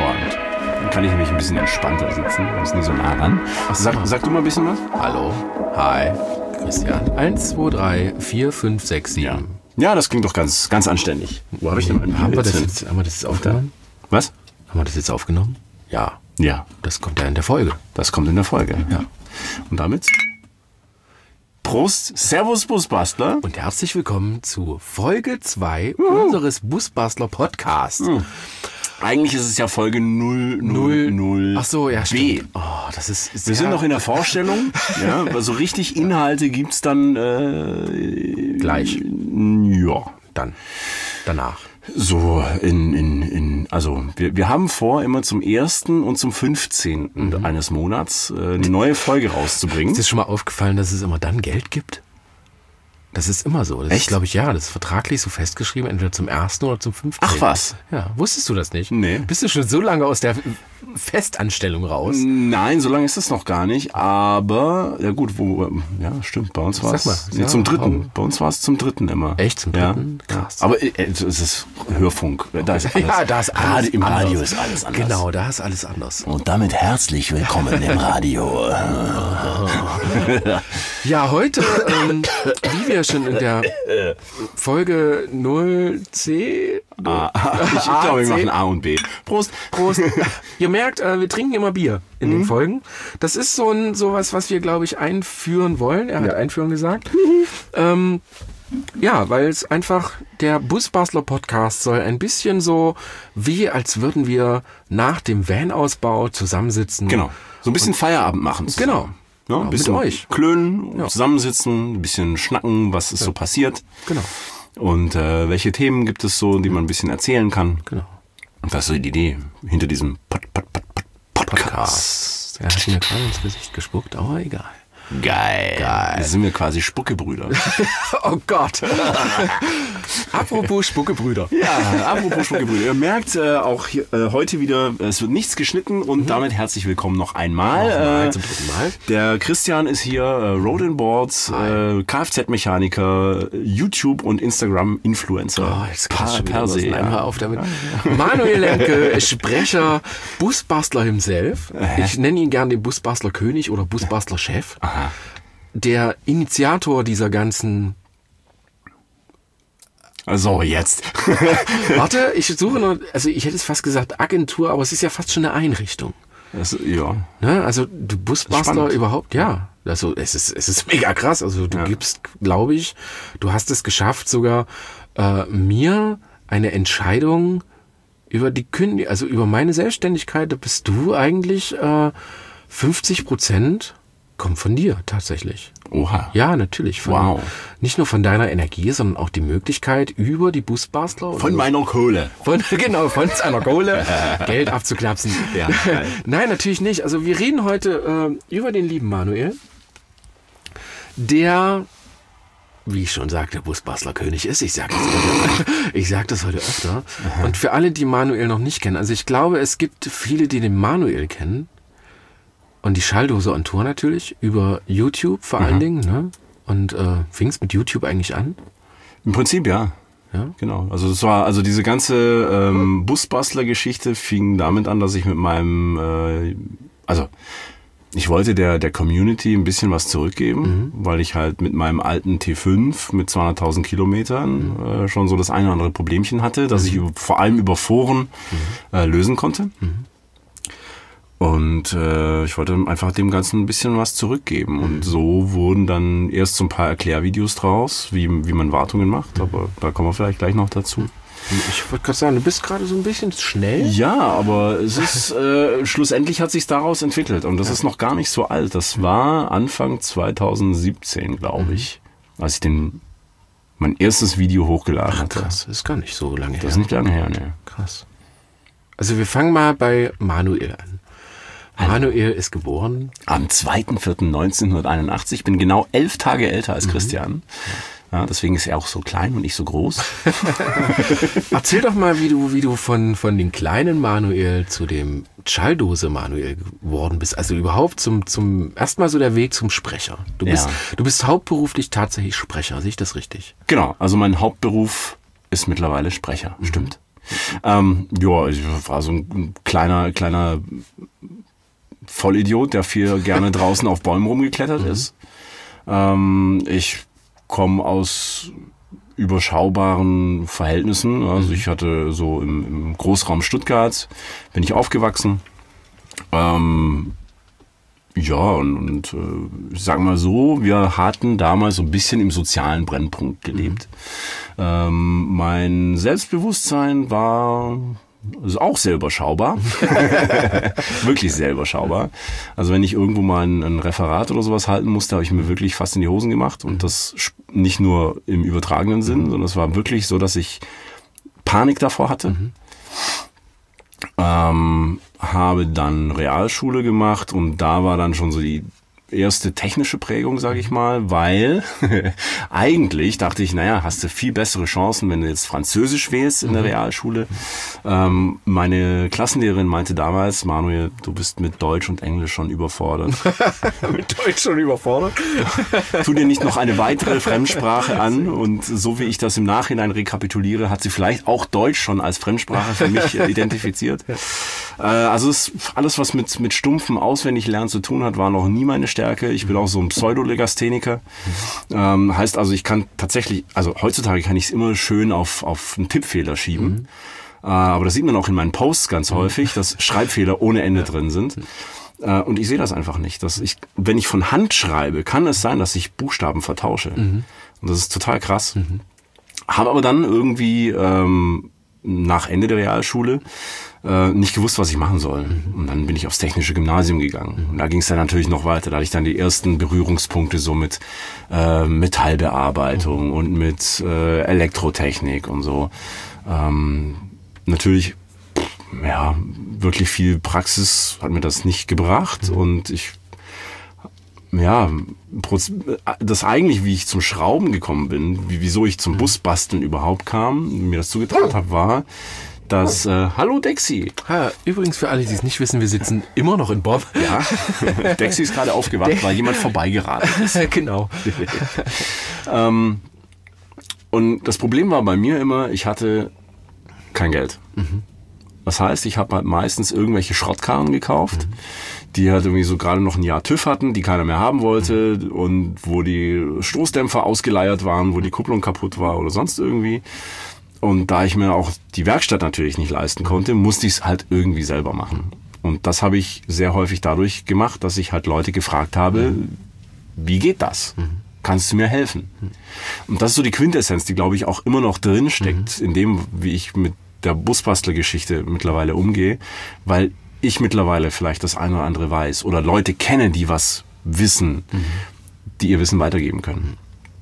hervorragend. Dann kann ich nämlich ein bisschen entspannter sitzen. Ich muss nicht so nah ran. Sag du mal ein bisschen was. Hallo. Hi. Christian. 1, 2, 3, 4, 5, 6, 7. Ja, das klingt doch ganz anständig. Wo habe ich denn mein Haben wir das jetzt aufgenommen? Was? Haben wir das jetzt aufgenommen? Ja. Ja. Das kommt ja in der Folge. Das kommt in der Folge. Ja. Und damit Prost, Servus Busbastler. Und herzlich willkommen zu Folge 2 unseres Busbastler Podcasts. Eigentlich ist es ja Folge 000. Ach so, ja, stimmt. B. Oh, das ist Wir sind noch in der Vorstellung. Ja, aber so richtig Inhalte gibt's dann gleich. Ja. Dann. Danach. So also wir haben vor, immer zum 1. und zum 15. eines Monats eine neue Folge rauszubringen. Ist dir schon mal aufgefallen, dass es immer dann Geld gibt? Das ist immer so. Das Echt? ist, glaube ich, ja, das ist vertraglich so festgeschrieben, entweder zum 1. oder zum 15. Ach was? Ja, wusstest du das nicht? Nee. Bist du schon so lange aus der Festanstellung raus? Nein, so lange ist es noch gar nicht, aber, ja gut, ja, stimmt, bei uns war es zum 3. Bei uns war es zum 3. immer. Echt, zum 3.? Ja. Krass. Aber es ist Hörfunk. Da ist alles, ja, da ist alles im anders. Radio ist alles anders. Genau, da ist alles anders. Und damit herzlich willkommen im Radio. Ja, heute, wie wir schon in der Folge 0C... Ich glaube, wir machen A und B. Prost. Prost. Ihr merkt, wir trinken immer Bier in den Folgen. Das ist sowas, was wir, glaube ich, einführen wollen. Er hat einführen gesagt. Ja, weil es einfach, der Busbastler Podcast soll ein bisschen so, wie als würden wir nach dem Van-Ausbau zusammensitzen. Genau. So ein bisschen Feierabend machen. Genau. Ja, ein bisschen mit euch. Klönen, zusammensitzen, ein bisschen schnacken, was ist so passiert. Genau. Und welche Themen gibt es so, die man ein bisschen erzählen kann. Genau. Und das ist so die Idee hinter diesem Podcast. Er hat mir gerade ins Gesicht gespuckt, aber egal. Geil. Da sind wir quasi Spuckebrüder. Oh Gott. Apropos Spuckebrüder. Ja, apropos Spuckebrüder. Ihr merkt auch hier, heute wieder, es wird nichts geschnitten und damit herzlich willkommen noch einmal. Zum 3. Mal. Der Christian ist hier, Road and Boards, Kfz-Mechaniker, YouTube und Instagram-Influencer. Jetzt geht das schon wieder per los. se. Nein, hör auf damit. Manuel Lemke, Sprecher, Busbastler himself. Ich nenne ihn gern den Busbastler König oder Busbastler Chef. Aha. Der Initiator dieser ganzen... Also jetzt. Warte, ich suche noch... Also ich hätte es fast gesagt Agentur, aber es ist ja fast schon eine Einrichtung. Ja. Ne? Also du Busbastler Spannend. überhaupt, ja. Also es ist mega krass. Also du gibst, glaube ich, du hast es geschafft, sogar mir eine Entscheidung über die Kündigung, also über meine Selbstständigkeit, da bist du eigentlich 50% kommt von dir tatsächlich. Oha. Ja, natürlich. Wow. Nicht nur von deiner Energie, sondern auch die Möglichkeit, über die Busbastler... Von meiner Kohle. Von seiner Kohle Geld abzuklapsen. Ja. Nein, natürlich nicht. Also wir reden heute über den lieben Manuel, der, wie ich schon sagte, Busbastler König ist. Ich sag das heute öfter. Und für alle, die Manuel noch nicht kennen, also ich glaube, es gibt viele, die den Manuel kennen. Und die Schalldose on Tour natürlich, über YouTube vor allen Dingen. Ne? Und fing es mit YouTube eigentlich an? Im Prinzip ja. Ja. Genau. Also diese ganze Busbastler-Geschichte fing damit an, dass ich mit meinem, ich wollte der Community ein bisschen was zurückgeben, weil ich halt mit meinem alten T5 mit 200.000 Kilometern schon so das eine oder andere Problemchen hatte, das ich vor allem über Foren lösen konnte. Und ich wollte einfach dem Ganzen ein bisschen was zurückgeben. Und so wurden dann erst so ein paar Erklärvideos draus, wie man Wartungen macht. Aber da kommen wir vielleicht gleich noch dazu. Ich wollte gerade sagen, du bist gerade so ein bisschen schnell. Ja, aber es ist schlussendlich hat sich daraus entwickelt. Und das ist noch gar nicht so alt. Das war Anfang 2017, glaube ich, als ich mein erstes Video hochgeladen hatte. Krass, ist gar nicht so lange her. Das ist nicht lange her, ne. Krass. Also wir fangen mal bei Manuel an. Manuel ist geboren am 2.4.1981. Ich bin genau 11 Tage älter als Christian. Ja, deswegen ist er auch so klein und nicht so groß. Erzähl doch mal, wie du von den kleinen Manuel zu dem Schalldose Manuel geworden bist. Also überhaupt zum erstmal so der Weg zum Sprecher. Du bist hauptberuflich tatsächlich Sprecher. Sehe ich das richtig? Genau. Also mein Hauptberuf ist mittlerweile Sprecher. Stimmt. Ja, ich war so ein kleiner Vollidiot, der viel gerne draußen auf Bäumen rumgeklettert ist. Ich komme aus überschaubaren Verhältnissen. Also ich hatte so im Großraum Stuttgart, bin ich aufgewachsen. Ja, und ich sag mal so, wir hatten damals so ein bisschen im sozialen Brennpunkt gelebt. Mein Selbstbewusstsein war auch sehr überschaubar. Wirklich sehr überschaubar. Also wenn ich irgendwo mal ein Referat oder sowas halten musste, habe ich mir wirklich fast in die Hosen gemacht. Und das nicht nur im übertragenen Sinn, sondern es war wirklich so, dass ich Panik davor hatte. Habe dann Realschule gemacht und da war dann schon so die erste technische Prägung, sage ich mal, weil eigentlich dachte ich, naja, hast du viel bessere Chancen, wenn du jetzt Französisch wählst in der Realschule. Meine Klassenlehrerin meinte damals, Manuel, du bist mit Deutsch und Englisch schon überfordert. Mit Deutsch schon überfordert? Tu dir nicht noch eine weitere Fremdsprache an, und so wie ich das im Nachhinein rekapituliere, hat sie vielleicht auch Deutsch schon als Fremdsprache für mich identifiziert. Also alles, was mit stumpfem Auswendiglernen zu tun hat, war noch nie meine Stärke. Ich bin auch so ein Pseudolegastheniker. Heißt also, ich kann tatsächlich, also heutzutage kann ich es immer schön auf einen Tippfehler schieben. Aber das sieht man auch in meinen Posts ganz häufig, dass Schreibfehler ohne Ende drin sind. Und ich sehe das einfach nicht. Wenn ich von Hand schreibe, kann es sein, dass ich Buchstaben vertausche. Und das ist total krass. Habe aber dann irgendwie nach Ende der Realschule nicht gewusst, was ich machen soll. Und dann bin ich aufs technische Gymnasium gegangen. Und da ging es dann natürlich noch weiter. Da hatte ich dann die ersten Berührungspunkte so mit Metallbearbeitung und mit Elektrotechnik und so. Natürlich, ja, wirklich viel Praxis hat mir das nicht gebracht. Und ich, ja, das eigentlich, wie ich zum Schrauben gekommen bin, wieso ich zum Busbasteln überhaupt kam, mir das zugetraut habe, war, dass, hallo Dexi. Übrigens für alle, die es nicht wissen, wir sitzen immer noch in Bob. Ja, Dexi ist gerade aufgewacht, weil jemand vorbeigeraten ist. Genau. Und das Problem war bei mir immer, ich hatte kein Geld. Das heißt, ich habe halt meistens irgendwelche Schrottkarren gekauft, die halt irgendwie so gerade noch ein Jahr TÜV hatten, die keiner mehr haben wollte und wo die Stoßdämpfer ausgeleiert waren, wo die Kupplung kaputt war oder sonst irgendwie. Und da ich mir auch die Werkstatt natürlich nicht leisten konnte, musste ich es halt irgendwie selber machen. Und das habe ich sehr häufig dadurch gemacht, dass ich halt Leute gefragt habe, wie geht das? Kannst du mir helfen? Und das ist so die Quintessenz, die, glaube ich, auch immer noch drin steckt, in dem, wie ich mit der Busbastler-Geschichte mittlerweile umgehe, weil ich mittlerweile vielleicht das eine oder andere weiß oder Leute kenne, die was wissen, die ihr Wissen weitergeben können.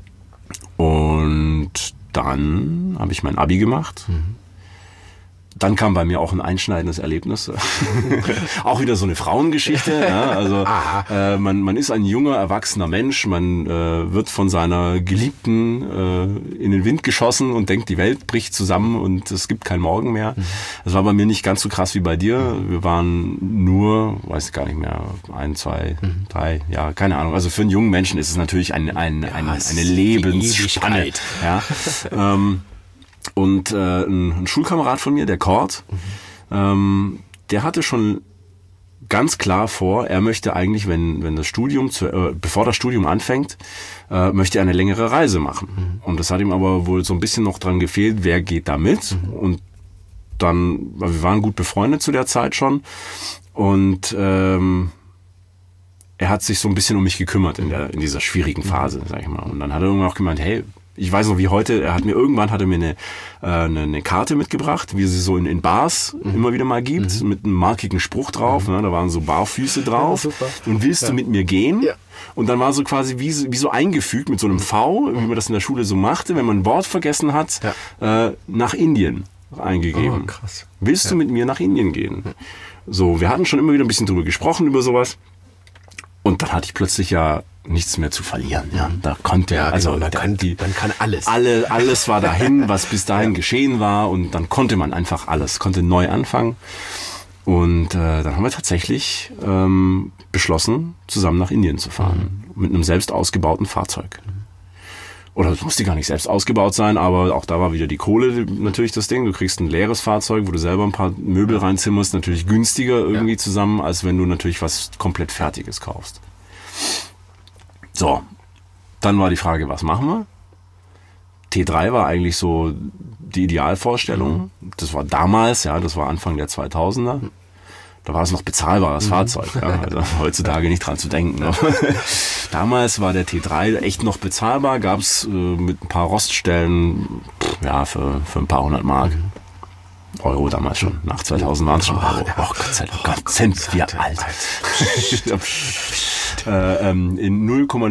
Und dann habe ich mein Abi gemacht. Dann kam bei mir auch ein einschneidendes Erlebnis. Auch wieder so eine Frauengeschichte. Ja, also man ist ein junger, erwachsener Mensch. Man wird von seiner Geliebten in den Wind geschossen und denkt, die Welt bricht zusammen und es gibt kein Morgen mehr. Das war bei mir nicht ganz so krass wie bei dir. Wir waren nur, weiß ich gar nicht mehr, 1, 2, 3 Jahre, keine Ahnung. Also für einen jungen Menschen ist es natürlich eine Lebensspanne. Ja. Und ein Schulkamerad von mir, der Kort, der hatte schon ganz klar vor, er möchte eigentlich, wenn das Studium, bevor das Studium anfängt, möchte er eine längere Reise machen. Und das hat ihm aber wohl so ein bisschen noch dran gefehlt, wer geht da mit? Und dann, wir waren gut befreundet zu der Zeit schon. Und er hat sich so ein bisschen um mich gekümmert in dieser schwierigen Phase, sag ich mal. Und dann hat er irgendwann auch gemeint, hey, ich weiß noch wie heute, er hat mir eine Karte mitgebracht, wie sie so in Bars immer wieder mal gibt, mit einem markigen Spruch drauf, ne, da waren so Barfüße drauf. Ja, und willst du mit mir gehen? Ja. Und dann war so quasi wie so eingefügt mit so einem V, wie man das in der Schule so machte, wenn man ein Wort vergessen hat, nach Indien eingegeben. Oh, krass. Willst du mit mir nach Indien gehen? So, wir hatten schon immer wieder ein bisschen drüber gesprochen, über sowas. Und dann hatte ich plötzlich ja nichts mehr zu verlieren. Ja, da konnte dann kann alles. Alles war dahin, was bis dahin geschehen war, und dann konnte man einfach alles, konnte neu anfangen. Und dann haben wir tatsächlich beschlossen, zusammen nach Indien zu fahren, mit einem selbst ausgebauten Fahrzeug. oder es musste gar nicht selbst ausgebaut sein, aber auch da war wieder die Kohle natürlich das Ding. Du kriegst ein leeres Fahrzeug, wo du selber ein paar Möbel reinzimmerst, natürlich günstiger irgendwie zusammen, als wenn du natürlich was komplett Fertiges kaufst. So, dann war die Frage, was machen wir? T3 war eigentlich so die Idealvorstellung. Das war damals, das war Anfang der 2000er. Da war es noch bezahlbares Fahrzeug. Ja, also heutzutage nicht dran zu denken. Ne? Damals war der T3 echt noch bezahlbar. Gab es mit ein paar Roststellen für ein paar hundert Mark. Euro damals schon. Nach 2000 waren es schon Euro. Oh Gott sei Dank. Gott, sind wir alt. In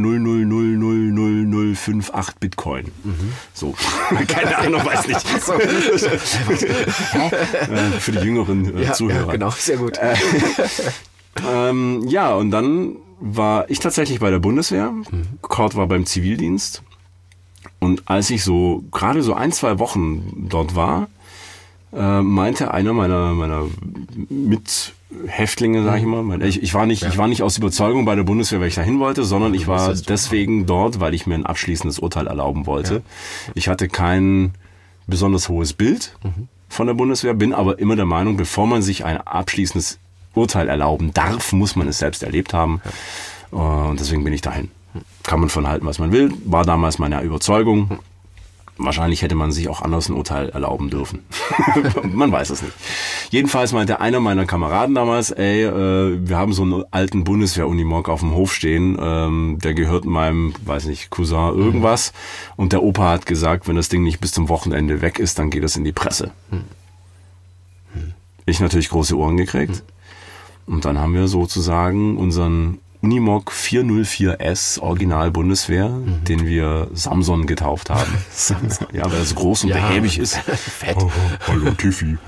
0,0000058 Bitcoin. So. Keine Ahnung, weiß nicht. Für die jüngeren Zuhörer. Ja, genau, sehr gut. Und dann war ich tatsächlich bei der Bundeswehr. Kurt war beim Zivildienst. Und als ich gerade so 1-2 Wochen dort war, meinte einer meiner Mithäftlinge, sag ich mal, ich war nicht aus Überzeugung bei der Bundeswehr, weil ich dahin wollte, sondern ich war deswegen dort, weil ich mir ein abschließendes Urteil erlauben wollte. Ja. Ich hatte kein besonders hohes Bild von der Bundeswehr, bin aber immer der Meinung, bevor man sich ein abschließendes Urteil erlauben darf, muss man es selbst erlebt haben. Ja. Und deswegen bin ich dahin. Kann man von halten, was man will. War damals meine Überzeugung. Wahrscheinlich hätte man sich auch anders ein Urteil erlauben dürfen. Man weiß es nicht. Jedenfalls meinte einer meiner Kameraden damals, wir haben so einen alten Bundeswehr-Unimog auf dem Hof stehen, der gehört meinem, Cousin irgendwas. Und der Opa hat gesagt, wenn das Ding nicht bis zum Wochenende weg ist, dann geht es in die Presse. Ich natürlich große Ohren gekriegt. Und dann haben wir sozusagen unseren Unimog 404S Original Bundeswehr, den wir Samson getauft haben. Ja, weil er so groß und behäbig ist. Fett. Hallo Tiffy.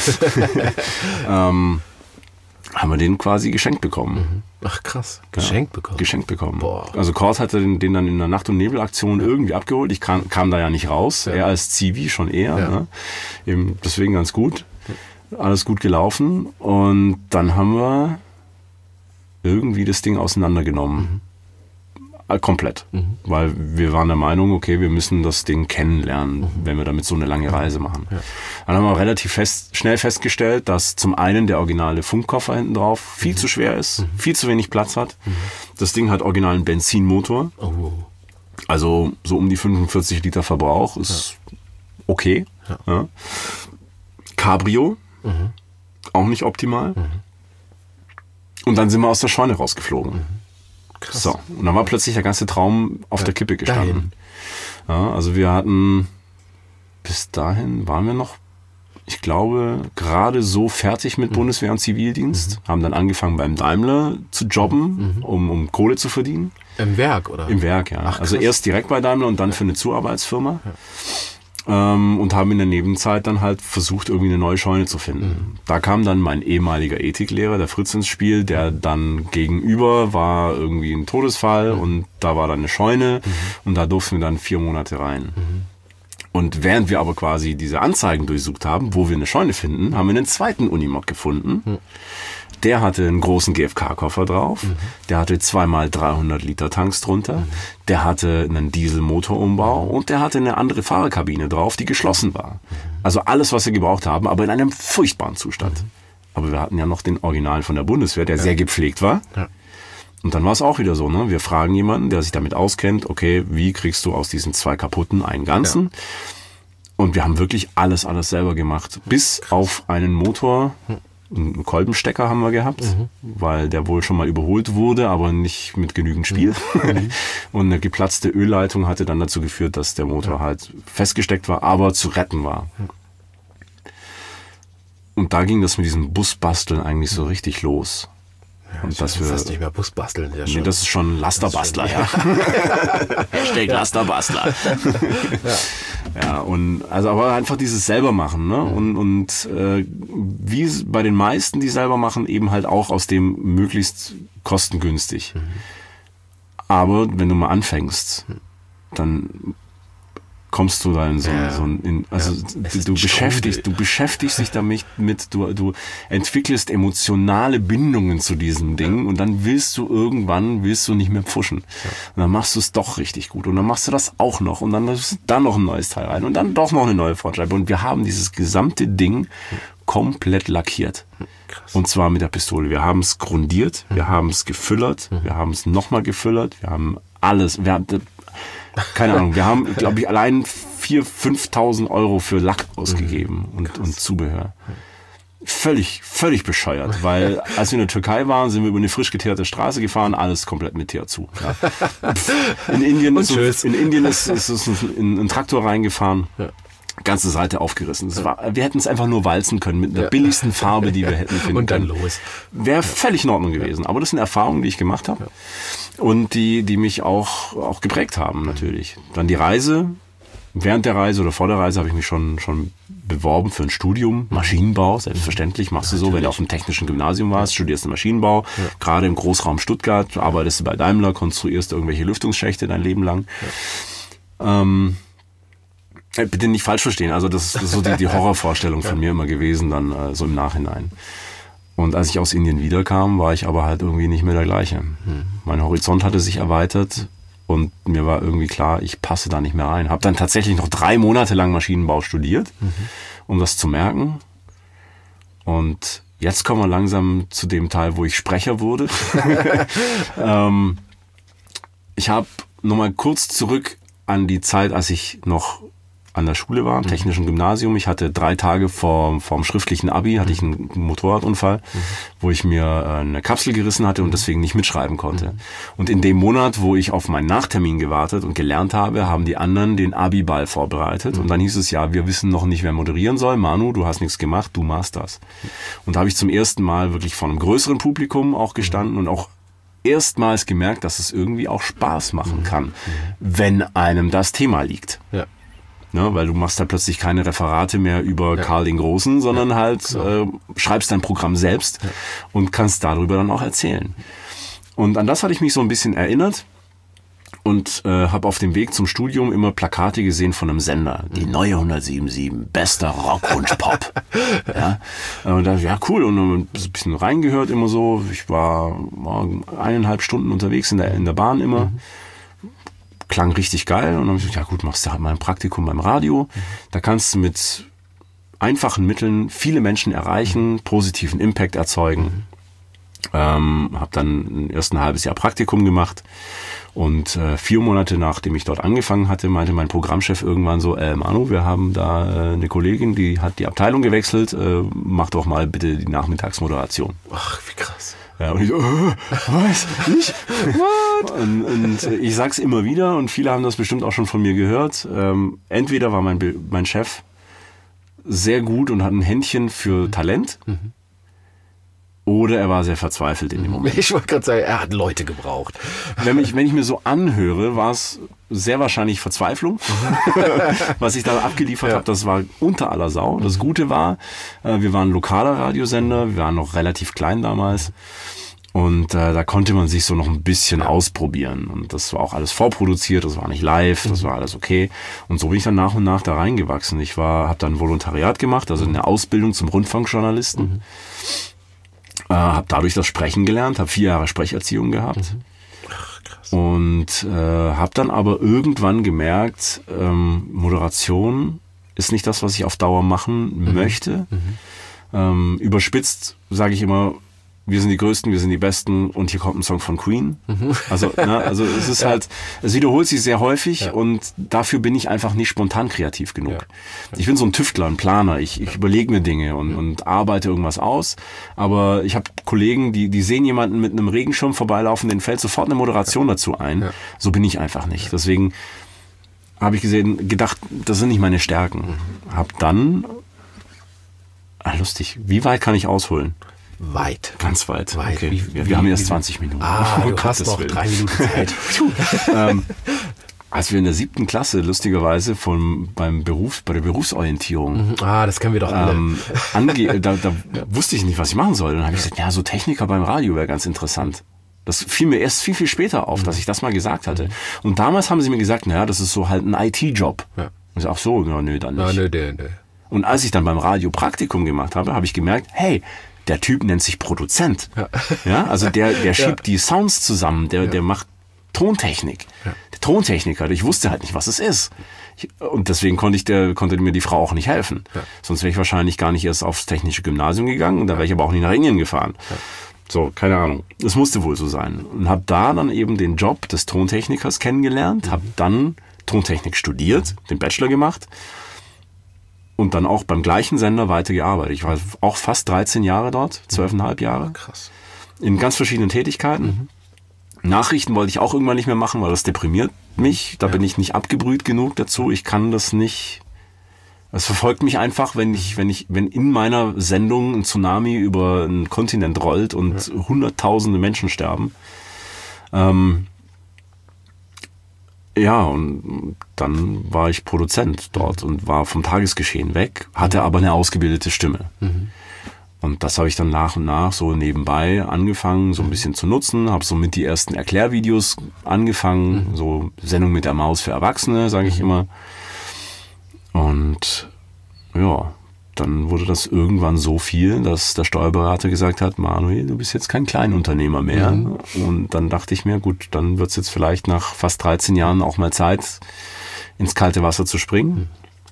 Haben wir den quasi geschenkt bekommen. Ach krass, geschenkt bekommen. Boah. Also Kurt hatte den dann in der Nacht- und Nebelaktion irgendwie abgeholt. Ich kam da ja nicht raus. Er als Zivi schon eher. Ja. Ne? Eben deswegen ganz gut. Alles gut gelaufen. Und dann haben wir irgendwie das Ding auseinandergenommen. Komplett. Weil wir waren der Meinung, okay, wir müssen das Ding kennenlernen, wenn wir damit so eine lange Reise machen. Ja. Dann haben wir relativ schnell festgestellt, dass zum einen der originale Funkkoffer hinten drauf viel zu schwer ist, viel zu wenig Platz hat. Das Ding hat originalen Benzinmotor. Also so um die 45 Liter Verbrauch ist okay. Ja. Cabrio, auch nicht optimal. Und dann sind wir aus der Scheune rausgeflogen. Krass. So, und dann war plötzlich der ganze Traum auf der Kippe gestanden. Ja, also wir hatten, bis dahin waren wir noch, ich glaube, gerade so fertig mit Bundeswehr und Zivildienst. Haben dann angefangen beim Daimler zu jobben, um Kohle zu verdienen. Im Werk, oder? Im Werk, ja. Ach, also erst direkt bei Daimler und dann für eine Zuarbeitsfirma. Ja. Und haben in der Nebenzeit dann halt versucht, irgendwie eine neue Scheune zu finden. Da kam dann mein ehemaliger Ethiklehrer, der Fritz, ins Spiel, der dann gegenüber war irgendwie ein Todesfall und da war dann eine Scheune und da durften wir dann 4 Monate rein. Und während wir aber quasi diese Anzeigen durchsucht haben, wo wir eine Scheune finden, haben wir einen zweiten Unimog gefunden. Der hatte einen großen GFK-Koffer drauf. Der hatte 2x300 Liter Tanks drunter. Der hatte einen Dieselmotorumbau und der hatte eine andere Fahrerkabine drauf, die geschlossen war. Also alles, was wir gebraucht haben, aber in einem furchtbaren Zustand. Aber wir hatten ja noch den Original von der Bundeswehr, der sehr gepflegt war. Ja. Und dann war es auch wieder so, ne? Wir fragen jemanden, der sich damit auskennt, okay, wie kriegst du aus diesen 2 kaputten einen ganzen? Ja. Und wir haben wirklich alles selber gemacht. Bis auf einen Motor. Einen Kolbenstecker haben wir gehabt, weil der wohl schon mal überholt wurde, aber nicht mit genügend Spiel. Und eine geplatzte Ölleitung hatte dann dazu geführt, dass der Motor halt festgesteckt war, aber zu retten war. Und da ging das mit diesem Busbasteln eigentlich so richtig los. Ja, und das ist nicht mehr Busbasteln. Ja, nee, das ist schon Lasterbastler. Ja. Hashtag Lasterbastler. Ja, und also aber einfach dieses selber machen, ne? Und wie bei den meisten, die selber machen, eben halt auch aus dem möglichst kostengünstig. Aber wenn du mal anfängst, dann kommst du da in du beschäftigst dich damit, du entwickelst emotionale Bindungen zu diesem Ding und dann willst du nicht mehr pfuschen. Und dann machst du es doch richtig gut und dann machst du das auch noch und dann noch ein neues Teil rein und dann doch noch eine neue Frontscheibe und wir haben dieses gesamte Ding komplett lackiert. Krass. Und zwar mit der Pistole. Wir haben es grundiert, wir haben es gefüllert, wir haben es nochmal gefüllert, wir haben alles, keine Ahnung, wir haben, glaube ich, allein 4.000, 5.000 Euro für Lack ausgegeben und Zubehör. Völlig bescheuert, weil als wir in der Türkei waren, sind wir über eine frisch geteerte Straße gefahren, alles komplett mit Teer zu. Ja. In Indien ist ein Traktor reingefahren. Ja. Ganze Seite aufgerissen. Wir hätten es einfach nur walzen können mit der billigsten Farbe, die wir hätten finden und dann können. Los. Wäre völlig in Ordnung gewesen. Aber das sind Erfahrungen, die ich gemacht habe und die mich auch geprägt haben natürlich. Dann die Reise. Während der Reise oder vor der Reise habe ich mich schon beworben für ein Studium. Maschinenbau, selbstverständlich. Machst du so, wenn du auf dem technischen Gymnasium warst, studierst du Maschinenbau. Ja. Gerade im Großraum Stuttgart arbeitest du bei Daimler, konstruierst irgendwelche Lüftungsschächte dein Leben lang. Ja. Bitte nicht falsch verstehen, also das ist so die Horrorvorstellung von mir immer gewesen, dann so im Nachhinein. Und als ich aus Indien wiederkam, war ich aber halt irgendwie nicht mehr der gleiche. Mein Horizont hatte sich erweitert und mir war irgendwie klar, ich passe da nicht mehr rein. Habe dann tatsächlich noch 3 Monate lang Maschinenbau studiert, um das zu merken. Und jetzt kommen wir langsam zu dem Teil, wo ich Sprecher wurde. Ich habe nochmal kurz zurück an die Zeit, als ich noch an der Schule war, am technischen Gymnasium. Ich hatte 3 Tage vorm schriftlichen Abi, hatte ich einen Motorradunfall, wo ich mir eine Kapsel gerissen hatte und deswegen nicht mitschreiben konnte. Und in dem Monat, wo ich auf meinen Nachtermin gewartet und gelernt habe, haben die anderen den Abi-Ball vorbereitet. Und dann hieß es, ja, wir wissen noch nicht, wer moderieren soll. Manu, du hast nichts gemacht, du machst das. Und da habe ich zum ersten Mal wirklich vor einem größeren Publikum auch gestanden und auch erstmals gemerkt, dass es irgendwie auch Spaß machen kann, wenn einem das Thema liegt. Ja. Ne, weil du machst da plötzlich keine Referate mehr über Karl den Großen, sondern schreibst dein Programm selbst und kannst darüber dann auch erzählen. Und an das hatte ich mich so ein bisschen erinnert und habe auf dem Weg zum Studium immer Plakate gesehen von einem Sender. Die neue 107.7, bester Rock und Pop. Und da, ja, cool. Und dann ein bisschen reingehört immer so. Ich war 1,5 Stunden unterwegs in der Bahn immer. Klang richtig geil und dann habe ich gesagt, ja gut, machst du halt mal ein Praktikum beim Radio. Da kannst du mit einfachen Mitteln viele Menschen erreichen, positiven Impact erzeugen. Habe dann erst ein halbes Jahr Praktikum gemacht und 4 Monate nachdem ich dort angefangen hatte, meinte mein Programmchef irgendwann so, Manu, wir haben da eine Kollegin, die hat die Abteilung gewechselt, mach doch mal bitte die Nachmittagsmoderation. Ach, wie krass. Ja, und ich so, was? Ich? What? Und ich sag's immer wieder und viele haben das bestimmt auch schon von mir gehört. Entweder war mein Chef sehr gut und hat ein Händchen für Talent oder er war sehr verzweifelt in dem Moment. Ich wollte gerade sagen, er hat Leute gebraucht. Wenn ich mir so anhöre, war es sehr wahrscheinlich Verzweiflung. Was ich da abgeliefert habe, das war unter aller Sau. Das Gute war, wir waren ein lokaler Radiosender, wir waren noch relativ klein damals. Und da konnte man sich so noch ein bisschen ausprobieren. Und das war auch alles vorproduziert, das war nicht live, das war alles okay. Und so bin ich dann nach und nach da reingewachsen. Ich habe dann ein Volontariat gemacht, also eine Ausbildung zum Rundfunkjournalisten. Habe dadurch das Sprechen gelernt, habe 4 Jahre Sprecherziehung gehabt. Ach, krass. Und habe dann aber irgendwann gemerkt, Moderation ist nicht das, was ich auf Dauer machen möchte. Überspitzt sage ich immer, wir sind die Größten, wir sind die Besten und hier kommt ein Song von Queen. Also es ist halt, es wiederholt sich sehr häufig und dafür bin ich einfach nicht spontan kreativ genug. Ja. Ich bin so ein Tüftler, ein Planer, ich überlege mir Dinge und arbeite irgendwas aus, aber ich habe Kollegen, die sehen jemanden mit einem Regenschirm vorbeilaufen, denen fällt sofort eine Moderation dazu ein. Ja. So bin ich einfach nicht. Deswegen habe ich gedacht, das sind nicht meine Stärken. Hab dann, lustig, wie weit kann ich ausholen? Weit. Ganz weit. Okay. Wir haben erst 20 Minuten. Du hast noch 3 Minuten Zeit. Als wir in der 7. Klasse lustigerweise bei der Berufsorientierung das kennen wir doch alle. Da wusste ich nicht, was ich machen soll. Dann habe ich gesagt, ja, so Techniker beim Radio wäre ganz interessant. Das fiel mir erst viel später auf, dass ich das mal gesagt hatte. Und damals haben sie mir gesagt, naja, das ist so halt ein IT-Job. Ja. Ich sag, ach so, ja, nö, dann nicht. Nö. Und als ich dann beim Radio Praktikum gemacht habe, habe ich gemerkt, hey, der Typ nennt sich Produzent. Ja, also der schiebt die Sounds zusammen, der macht Tontechnik. Ja. Der Tontechniker, ich wusste halt nicht, was es ist. Und deswegen konnte mir die Frau auch nicht helfen. Ja. Sonst wäre ich wahrscheinlich gar nicht erst aufs technische Gymnasium gegangen und da wäre ich aber auch nicht nach Indien gefahren. Ja. So, keine Ahnung. Es musste wohl so sein. Und habe da dann eben den Job des Tontechnikers kennengelernt, habe dann Tontechnik studiert, den Bachelor gemacht und dann auch beim gleichen Sender weitergearbeitet. Ich war auch fast 13 Jahre dort, 12,5 Jahre. Krass. In ganz verschiedenen Tätigkeiten. Nachrichten wollte ich auch irgendwann nicht mehr machen, weil das deprimiert mich. Da bin ich nicht abgebrüht genug dazu. Ich kann das nicht. Es verfolgt mich einfach, wenn in meiner Sendung ein Tsunami über einen Kontinent rollt und hunderttausende Menschen sterben. Ja, und dann war ich Produzent dort und war vom Tagesgeschehen weg, hatte aber eine ausgebildete Stimme. Und das habe ich dann nach und nach so nebenbei angefangen, so ein bisschen zu nutzen, habe so mit die ersten Erklärvideos angefangen, so Sendung mit der Maus für Erwachsene, sage ich immer. Und ja, dann wurde das irgendwann so viel, dass der Steuerberater gesagt hat, Manuel, du bist jetzt kein Kleinunternehmer mehr. Und dann dachte ich mir, gut, dann wird es jetzt vielleicht nach fast 13 Jahren auch mal Zeit, ins kalte Wasser zu springen.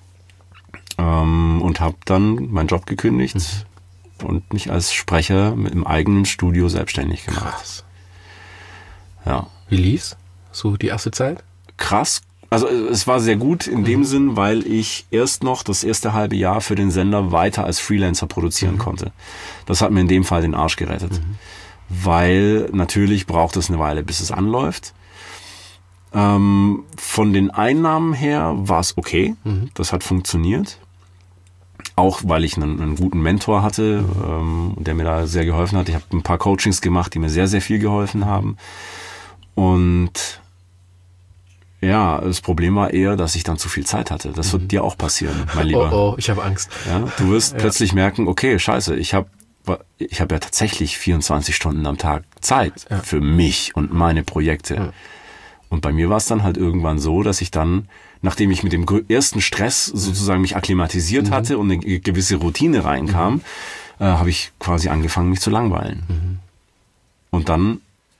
Und habe dann meinen Job gekündigt und mich als Sprecher im eigenen Studio selbstständig gemacht. Krass. Ja. Wie lief's? So die erste Zeit? Krass. Also es war sehr gut in dem Sinn, weil ich erst noch das erste halbe Jahr für den Sender weiter als Freelancer produzieren konnte. Das hat mir in dem Fall den Arsch gerettet. Weil natürlich braucht es eine Weile, bis es anläuft. Von den Einnahmen her war es okay. Das hat funktioniert. Auch weil ich einen guten Mentor hatte, der mir da sehr geholfen hat. Ich habe ein paar Coachings gemacht, die mir sehr, sehr viel geholfen haben. Und ja, das Problem war eher, dass ich dann zu viel Zeit hatte. Das wird dir auch passieren, mein Lieber. Oh, ich habe Angst. Ja, du wirst plötzlich merken, okay, scheiße, ich habe ja tatsächlich 24 Stunden am Tag Zeit für mich und meine Projekte. Und bei mir war es dann halt irgendwann so, dass ich dann, nachdem ich mit dem ersten Stress sozusagen mich akklimatisiert hatte und eine gewisse Routine reinkam, habe ich quasi angefangen, mich zu langweilen. Und dann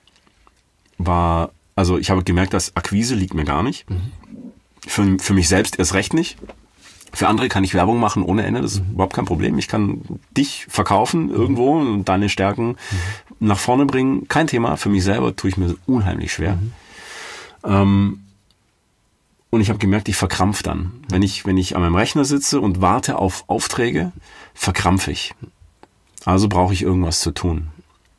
also ich habe gemerkt, dass Akquise liegt mir gar nicht. Für mich selbst erst recht nicht. Für andere kann ich Werbung machen ohne Ende, das ist überhaupt kein Problem. Ich kann dich verkaufen irgendwo und deine Stärken nach vorne bringen. Kein Thema. Für mich selber tue ich mir unheimlich schwer. Und ich habe gemerkt, ich verkrampfe dann. Wenn ich an meinem Rechner sitze und warte auf Aufträge, verkrampfe ich. Also brauche ich irgendwas zu tun.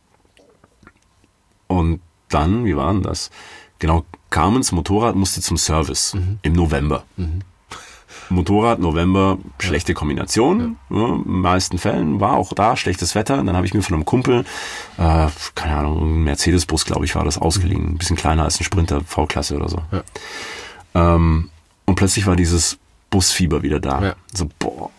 Und dann, wie war denn das? Genau, Carmens Motorrad musste zum Service im November. Motorrad, November, schlechte Kombination. Ja, in den meisten Fällen war auch da schlechtes Wetter. Und dann habe ich mir von einem Kumpel, keine Ahnung, ein Mercedes-Bus, glaube ich, war das ausgeliehen. Ein bisschen kleiner als ein Sprinter V-Klasse oder so. Ja. Und plötzlich war dieses Busfieber wieder da. Ja. So, boah,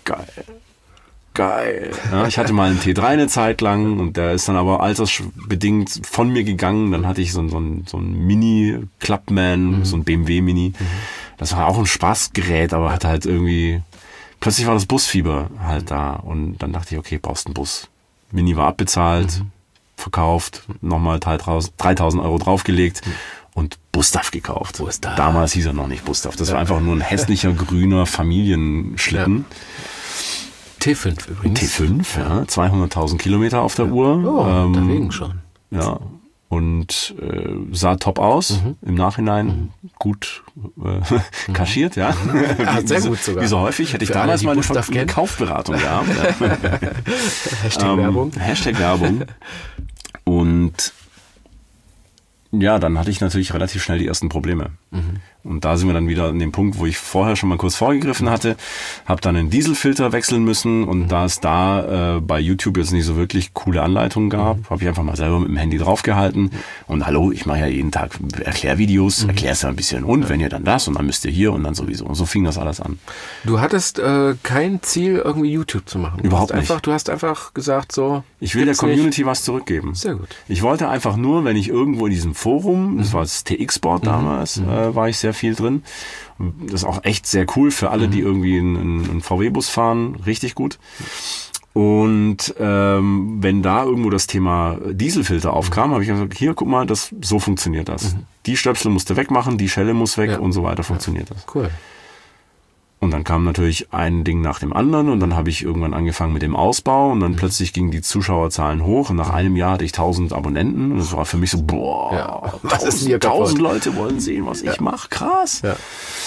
geil. Ja, ich hatte mal einen T3 eine Zeit lang und der ist dann aber altersbedingt von mir gegangen. Dann hatte ich so ein Mini-Clubman, so ein BMW Mini. Das war auch ein Spaßgerät, aber hatte halt irgendwie, plötzlich war das Busfieber halt da. Und dann dachte ich, okay, brauchst einen Bus. Mini war abbezahlt, verkauft, nochmal 3.000 Euro draufgelegt und Bustav gekauft. Bustav. Damals hieß er noch nicht Bustav. Das war einfach nur ein hässlicher, grüner Familienschlitten. Ja. T5 übrigens. T5, ja. 200.000 Kilometer auf der Uhr. Oh, deswegen schon. Ja. Und sah top aus. Im Nachhinein gut kaschiert, ja. Sehr gut sogar. Wie so häufig hätte ich damals mal eine Kaufberatung gehabt. Hashtag Werbung. Hashtag Werbung. Und ja, dann hatte ich natürlich relativ schnell die ersten Probleme. Und da sind wir dann wieder an dem Punkt, wo ich vorher schon mal kurz vorgegriffen hatte, habe dann einen Dieselfilter wechseln müssen und da es da bei YouTube jetzt nicht so wirklich coole Anleitungen gab, habe ich einfach mal selber mit dem Handy draufgehalten und hallo, ich mache ja jeden Tag Erklärvideos, erklär's ja ein bisschen und wenn ihr dann das und dann müsst ihr hier und dann sowieso. Und so fing das alles an. Du hattest kein Ziel, irgendwie YouTube zu machen. Überhaupt nicht. Du hast einfach gesagt so... Ich will der Community was zurückgeben. Sehr gut. Ich wollte einfach nur, wenn ich irgendwo in diesem Forum, das war das TX-Board damals, war ich sehr viel drin. Das ist auch echt sehr cool für alle, die irgendwie einen VW-Bus fahren, richtig gut. Und wenn da irgendwo das Thema Dieselfilter aufkam, habe ich gesagt, hier, guck mal, so funktioniert das. Die Stöpsel musst du wegmachen, die Schelle muss weg und so weiter funktioniert das. Cool. Und dann kam natürlich ein Ding nach dem anderen und dann habe ich irgendwann angefangen mit dem Ausbau und dann plötzlich gingen die Zuschauerzahlen hoch und nach einem Jahr hatte ich 1000 Abonnenten und das war für mich so, boah, was ist hier 1000 Leute wollen sehen, was ich mache, krass. Ja.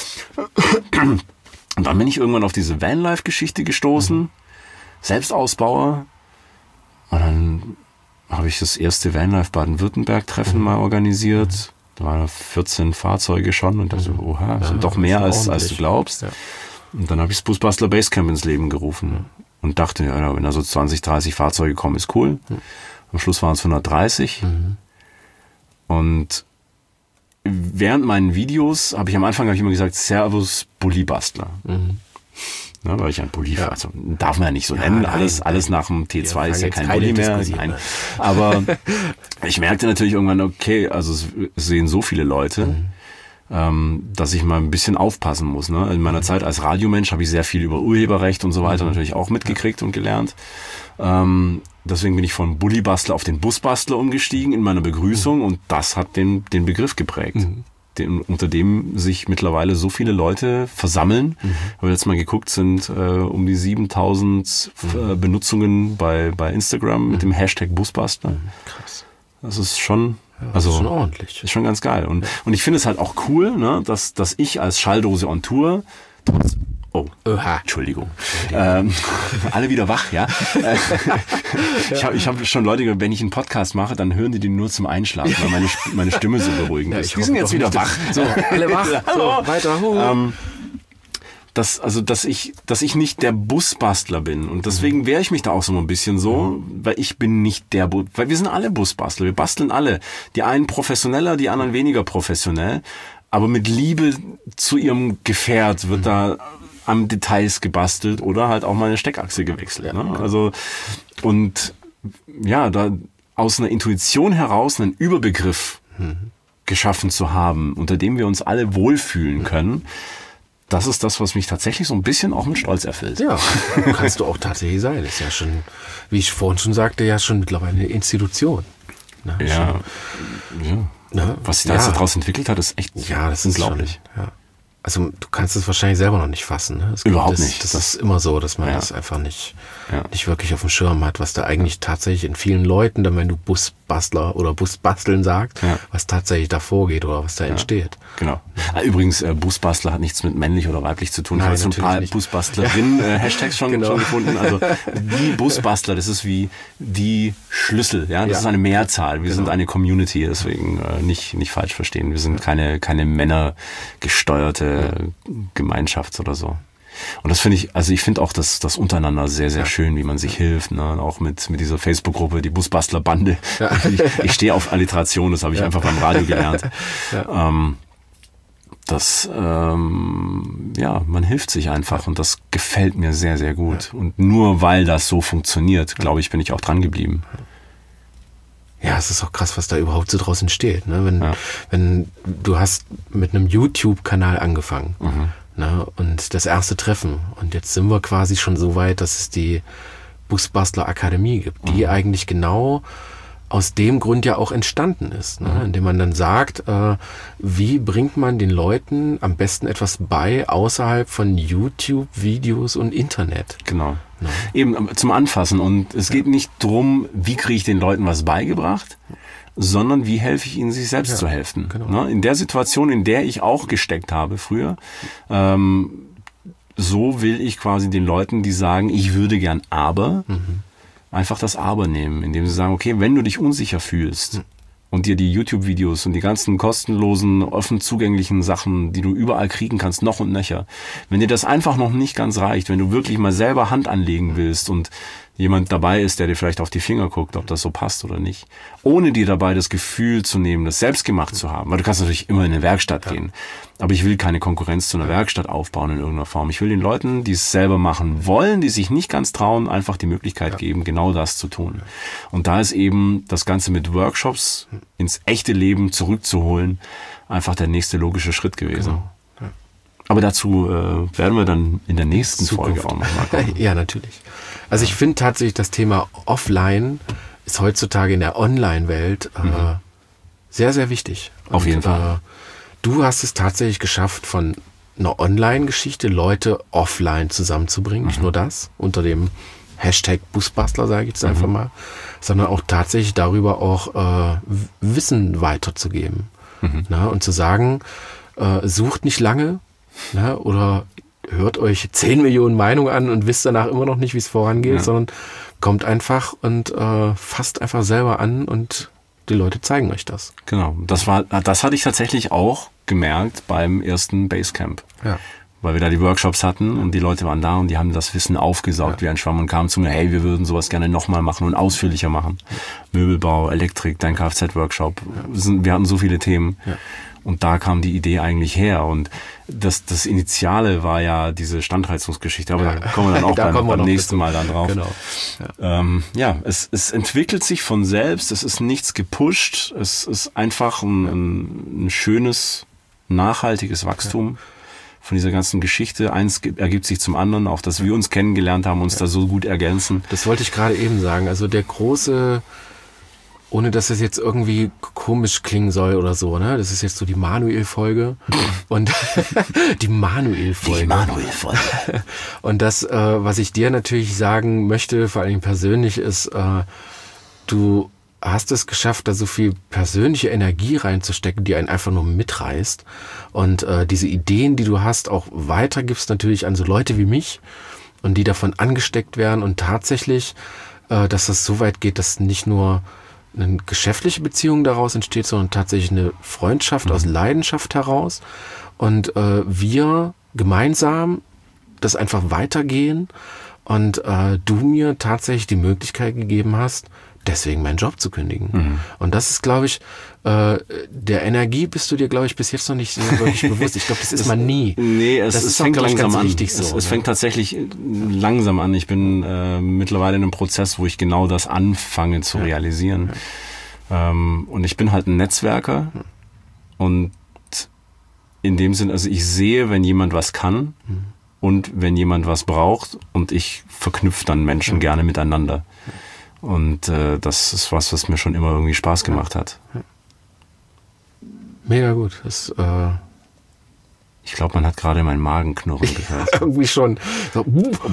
Und dann bin ich irgendwann auf diese Vanlife-Geschichte gestoßen, Selbstausbauer, und dann habe ich das erste Vanlife Baden-Württemberg-Treffen mal organisiert. Da waren 14 Fahrzeuge schon und dachte, oha, das sind doch mehr als du glaubst. Ja. Und dann habe ich das Busbastler Basecamp ins Leben gerufen und dachte, ja, wenn da so 20, 30 Fahrzeuge kommen, ist cool. Am Schluss waren es 130. Und während meinen Videos habe ich am Anfang immer gesagt, Servus Bullybastler. Ja, weil ich ein Bulli, also darf man ja nicht so nennen, alles nach dem T2 ist ja kein Bulli mehr. Nein. Aber ich merkte natürlich irgendwann, okay, also es sehen so viele Leute, dass ich mal ein bisschen aufpassen muss. Ne? In meiner Zeit als Radiomensch habe ich sehr viel über Urheberrecht und so weiter natürlich auch mitgekriegt und gelernt. Deswegen bin ich von Bullybastler auf den Busbastler umgestiegen in meiner Begrüßung und das hat den Begriff geprägt. Unter dem sich mittlerweile so viele Leute versammeln. Habe jetzt mal geguckt, sind um die 7000 Benutzungen bei Instagram mit dem Hashtag Busbastler. Krass. Das ist schon, das ist schon ordentlich. Ist schon ganz geil. Und ich finde es halt auch cool, ne, dass ich als Schalldose on Tour Entschuldigung. Alle wieder wach, ja. Ich hab schon Leute, wenn ich einen Podcast mache, dann hören die den nur zum Einschlafen, weil meine Stimme so beruhigend ist. Die sind jetzt wieder wach. So, alle wach. So, weiter. Dass ich nicht der Busbastler bin. Und deswegen wehre ich mich da auch so ein bisschen so, weil ich bin nicht weil wir sind alle Busbastler. Wir basteln alle. Die einen professioneller, die anderen weniger professionell. Aber mit Liebe zu ihrem Gefährt wird da am Details gebastelt oder halt auch mal eine Steckachse gewechselt. Ne? Also, und ja, da aus einer Intuition heraus einen Überbegriff geschaffen zu haben, unter dem wir uns alle wohlfühlen können, das ist das, was mich tatsächlich so ein bisschen auch mit Stolz erfüllt. Ja, kannst du auch tatsächlich sein. Ist ja schon, wie ich vorhin schon sagte, ja schon mittlerweile eine Institution. Ne? Ja. Ne? Was sich da jetzt daraus entwickelt hat, ist echt das unglaublich. Ist schon, also du kannst es wahrscheinlich selber noch nicht fassen. Ne? Überhaupt nicht. Das ist immer so, dass man das einfach nicht wirklich auf dem Schirm hat, was da eigentlich tatsächlich in vielen Leuten, dann wenn du Busbastler oder Busbasteln sagst, was tatsächlich da vorgeht oder was da entsteht. Genau. Übrigens, Busbastler hat nichts mit männlich oder weiblich zu tun. Ich habe so ein paar Busbastlerinnen-Hashtags schon gefunden. Also die Busbastler, das ist wie die Schlüssel. Ja, das ist eine Mehrzahl. Wir sind eine Community, deswegen nicht falsch verstehen. Wir sind keine männergesteuerte Gemeinschaft oder so. Und das finde ich, also ich finde auch das untereinander sehr, sehr schön, wie man sich hilft, ne? Auch mit dieser Facebook-Gruppe, die Busbastler-Bande. Ja. Ich stehe auf Alliteration, das habe ich einfach beim Radio gelernt. Man hilft sich einfach und das gefällt mir sehr, sehr gut. Ja. Und nur weil das so funktioniert, glaube ich, bin ich auch dran geblieben. Ja, es ist auch krass, was da überhaupt so draus entsteht. Ne? Wenn du hast mit einem YouTube-Kanal angefangen, ne? Und das erste Treffen und jetzt sind wir quasi schon so weit, dass es die Busbastler Akademie gibt, die eigentlich genau aus dem Grund ja auch entstanden ist, ne? Indem man dann sagt, wie bringt man den Leuten am besten etwas bei außerhalb von YouTube, Videos und Internet. Genau. Ja. Eben zum Anfassen. Und es geht nicht drum, wie kriege ich den Leuten was beigebracht, sondern wie helfe ich ihnen, sich selbst zu helfen. Genau. In der Situation, in der ich auch gesteckt habe früher, so will ich quasi den Leuten, die sagen, ich würde gern aber, einfach das Aber nehmen, indem sie sagen, okay, wenn du dich unsicher fühlst und dir die YouTube-Videos und die ganzen kostenlosen, offen zugänglichen Sachen, die du überall kriegen kannst, noch und nöcher, wenn dir das einfach noch nicht ganz reicht, wenn du wirklich mal selber Hand anlegen willst und jemand dabei ist, der dir vielleicht auf die Finger guckt, ob das so passt oder nicht. Ohne dir dabei das Gefühl zu nehmen, das selbst gemacht zu haben. Weil du kannst natürlich immer in eine Werkstatt gehen. Aber ich will keine Konkurrenz zu einer Werkstatt aufbauen in irgendeiner Form. Ich will den Leuten, die es selber machen wollen, die sich nicht ganz trauen, einfach die Möglichkeit geben, genau das zu tun. Und da ist eben das Ganze mit Workshops ins echte Leben zurückzuholen, einfach der nächste logische Schritt gewesen. Genau. Aber dazu werden wir dann in der nächsten Folge auch nochmal kommen. Ja, natürlich. Also ich finde tatsächlich, das Thema Offline ist heutzutage in der Online-Welt sehr, sehr wichtig. Auf jeden Fall. Du hast es tatsächlich geschafft, von einer Online-Geschichte Leute offline zusammenzubringen. Nicht nur das, unter dem Hashtag Busbastler, sage ich jetzt einfach mal, sondern auch tatsächlich darüber auch Wissen weiterzugeben. Na, und zu sagen, sucht nicht lange, na, oder hört euch 10 Millionen Meinungen an und wisst danach immer noch nicht, wie es vorangeht, sondern kommt einfach und fasst einfach selber an und die Leute zeigen euch das. Genau, das hatte ich tatsächlich auch gemerkt beim ersten Basecamp. Ja. Weil wir da die Workshops hatten und die Leute waren da und die haben das Wissen aufgesaugt wie ein Schwamm und kamen zu mir, hey, wir würden sowas gerne nochmal machen und ausführlicher machen. Möbelbau, Elektrik, dein Kfz-Workshop. Wir hatten so viele Themen. Ja. Und da kam die Idee eigentlich her. Und das Initiale war ja diese Standheizungsgeschichte. Aber da kommen wir dann auch beim nächsten Mal dann drauf. Genau. Ja, es entwickelt sich von selbst. Es ist nichts gepusht. Es ist einfach ein schönes, nachhaltiges Wachstum von dieser ganzen Geschichte. Eins ergibt sich zum anderen. Auch, dass wir uns kennengelernt haben, uns da so gut ergänzen. Das wollte ich gerade eben sagen. Also der große... Ohne dass es jetzt irgendwie komisch klingen soll oder so, ne? Das ist jetzt so die Manuel-Folge. Und die Manuel-Folge. Die Manuel-Folge. Und das, was ich dir natürlich sagen möchte, vor allem persönlich, ist, du hast es geschafft, da so viel persönliche Energie reinzustecken, die einen einfach nur mitreißt. Und diese Ideen, die du hast, auch weitergibst natürlich an so Leute wie mich und die davon angesteckt werden und tatsächlich, dass das so weit geht, dass nicht nur eine geschäftliche Beziehung daraus entsteht, sondern tatsächlich eine Freundschaft aus Leidenschaft heraus und wir gemeinsam das einfach weitergehen und du mir tatsächlich die Möglichkeit gegeben hast, deswegen meinen Job zu kündigen. Und das ist, glaube ich, der Energie bist du dir, glaube ich, bis jetzt noch nicht so wirklich bewusst. Ich glaube, das ist man nie. Nee, es fängt langsam an. So, es fängt tatsächlich langsam an. Ich bin mittlerweile in einem Prozess, wo ich genau das anfange zu realisieren. Und ich bin halt ein Netzwerker. Und in dem Sinn, also ich sehe, wenn jemand was kann und wenn jemand was braucht und ich verknüpfe dann Menschen gerne miteinander. Und das ist was mir schon immer irgendwie Spaß gemacht hat. Mega gut. Ich glaube, man hat gerade meinen Magen knurren gehört. Irgendwie schon. So,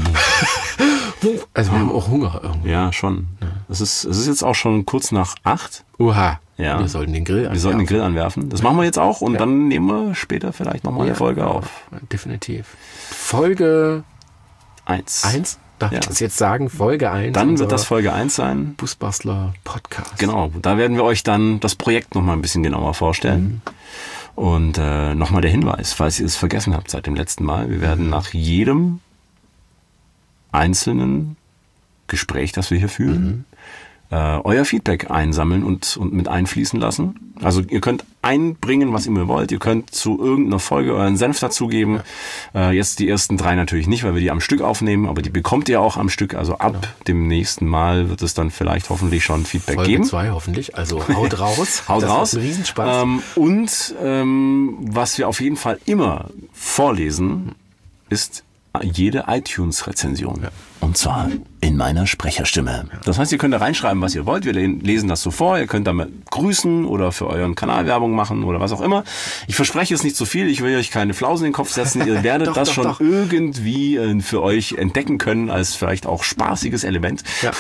also wir haben auch Hunger irgendwie. Ja, schon. Ja. Es ist jetzt auch schon kurz nach 8. Oha. Ja. Wir sollten den Grill anwerfen. Das machen wir jetzt auch und dann nehmen wir später vielleicht nochmal eine Folge auf. Definitiv. Folge 1. Darf ich das jetzt sagen? Folge 1. Dann wird das Folge 1 sein. Busbastler Podcast. Genau, da werden wir euch dann das Projekt nochmal ein bisschen genauer vorstellen. Und nochmal der Hinweis, falls ihr es vergessen habt seit dem letzten Mal, wir werden nach jedem einzelnen Gespräch, das wir hier führen, euer Feedback einsammeln und mit einfließen lassen. Also ihr könnt einbringen, was ihr wollt. Ihr könnt zu irgendeiner Folge euren Senf dazugeben. Jetzt die ersten 3 natürlich nicht, weil wir die am Stück aufnehmen, aber die bekommt ihr auch am Stück. Also ab dem nächsten Mal wird es dann vielleicht hoffentlich schon Feedback geben. Folge 2 hoffentlich. Also haut raus. Haut raus. Ein Riesenspaß. Und was wir auf jeden Fall immer vorlesen, ist jede iTunes-Rezension. Ja. Und zwar in meiner Sprecherstimme. Das heißt, ihr könnt da reinschreiben, was ihr wollt. Wir lesen das so vor. Ihr könnt damit grüßen oder für euren Kanal Werbung machen oder was auch immer. Ich verspreche es nicht zu viel. Ich will euch keine Flausen in den Kopf setzen. Ihr werdet das schon irgendwie für euch entdecken können als vielleicht auch spaßiges Element. Ja.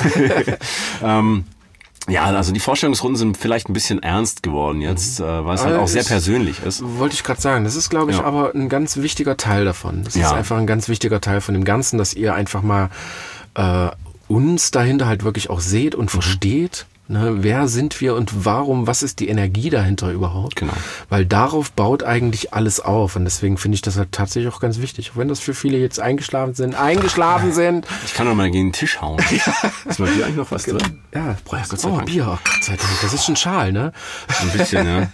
Ja, also die Vorstellungsrunden sind vielleicht ein bisschen ernst geworden jetzt, weil es halt auch sehr persönlich ist. Wollte ich gerade sagen. Das ist, glaube ich, aber ein ganz wichtiger Teil davon. Das ist einfach ein ganz wichtiger Teil von dem Ganzen, dass ihr einfach mal uns dahinter halt wirklich auch seht und versteht, Ne? Wer sind wir und warum, was ist die Energie dahinter überhaupt? Genau. Weil darauf baut eigentlich alles auf und deswegen finde ich das halt tatsächlich auch ganz wichtig. Auch wenn das für viele jetzt eingeschlafen sind. Ich kann doch mal gegen den Tisch hauen. Ist mal hier eigentlich noch was drin? Ja, Boah, Gott sei Dank. Bier, Gott sei Dank. Das ist ein Schal, ne? Ein bisschen, ja.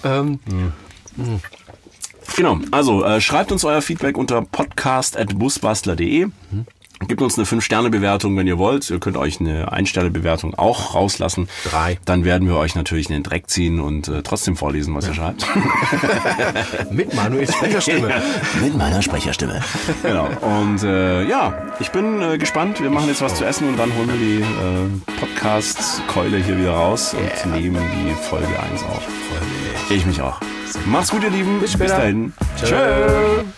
Genau, also schreibt uns euer Feedback unter podcast@busbastler.de. Gebt uns eine 5-Sterne-Bewertung, wenn ihr wollt. Ihr könnt euch eine 1-Sterne-Bewertung auch rauslassen. 3. Dann werden wir euch natürlich in den Dreck ziehen und trotzdem vorlesen, was ihr schreibt. Mit Manuels Sprecherstimme. Mit meiner Sprecherstimme. Genau. Und ich bin gespannt. Wir machen jetzt was zu essen und dann holen wir die Podcast-Keule hier wieder raus und nehmen die Folge 1 auf. Ich mich auch. Macht's gut, ihr Lieben. Bis später. Bis dahin. Tschö.